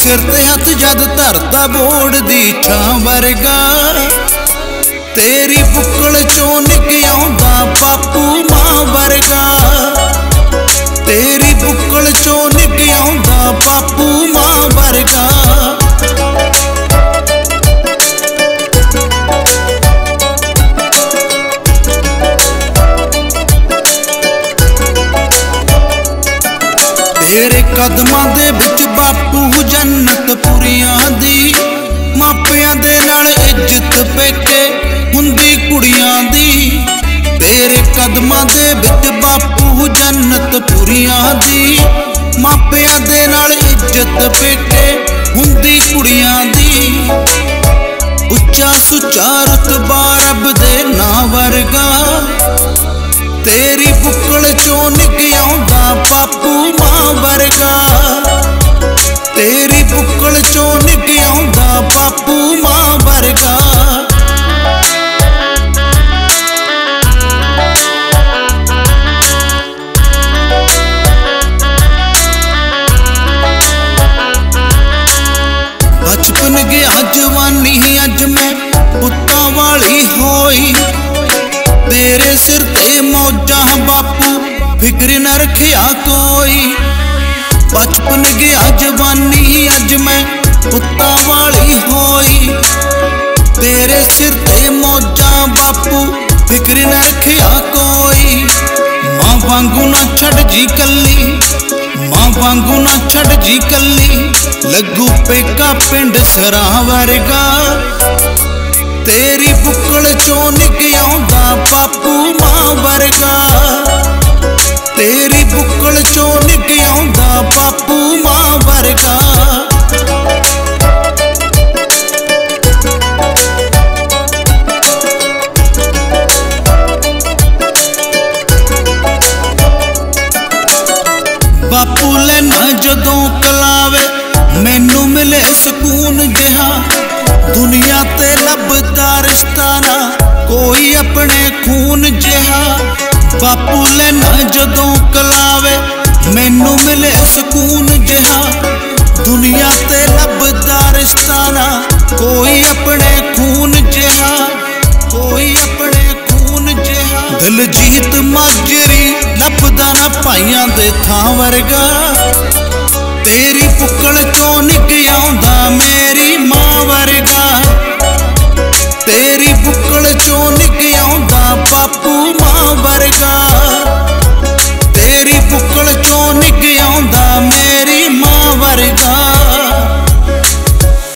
सिर ते हथ जद धरता बोड़ दी छां वर्गा, तेरी बुक्कल चों निक आउंदा बापू मां वर्गा, तेरी बुक्कल चों निक आउंदा बापू मां वर्गा। तेरे कदमां दे विच बापू जन्नत पुरियां दी, मापियां दे नाल इज्जत पेके हुंदी कुड़ियां दी। तेरे कदमां दे विच बापू जन्नत पुरियां दी, मापियां दे नाल इज्जत पेके हुंदी कुड़ियां दी। उच्चा सुच्चा रुतबा रब दे नां वर्गा, तेरी बुक्कल चों निक आउंदा बापू मां वर्गा, तेरी बुक्कल चों निक आउंदा बापू मां वर्गा। बचपन गया जवानी अज मैं पुत्तां वाली होई, तेरे सिर ते मौजा बापू फिक्र न रखिया कोई। बचपन गया जवानी अज मैं पुत्तां वाली होई, तेरे सिर ते मौजा बापू फिक्र न रखिया कोई। मां वांगू ना छड़ जी कल्ली, मां वांगू ना छड़ जी कल्ली, लगू पेका पिंड सरा वर्गा, तेरी बुक्कल चों निक आउंदा बापू मां वर्गा, तेरी बुक्कल चों निक आउंदा बापू मां वर्गा। बापू लैना जदों कलावे मैनू मिले सकून जिहा, दुनिया ते लभदा रिश्ता ना कोई अपने खून जिहा। बापू लैना जदों कलावे मैनू मिले सकून जिहा, दुनिया ते लभदा रिश्ता ना कोई अपने खून जिहा, कोई अपने खून जिहा। दिलजीत माजरी लभदा ना भाइयां दे थां वर्गा, तेरी बुक्कल चों निक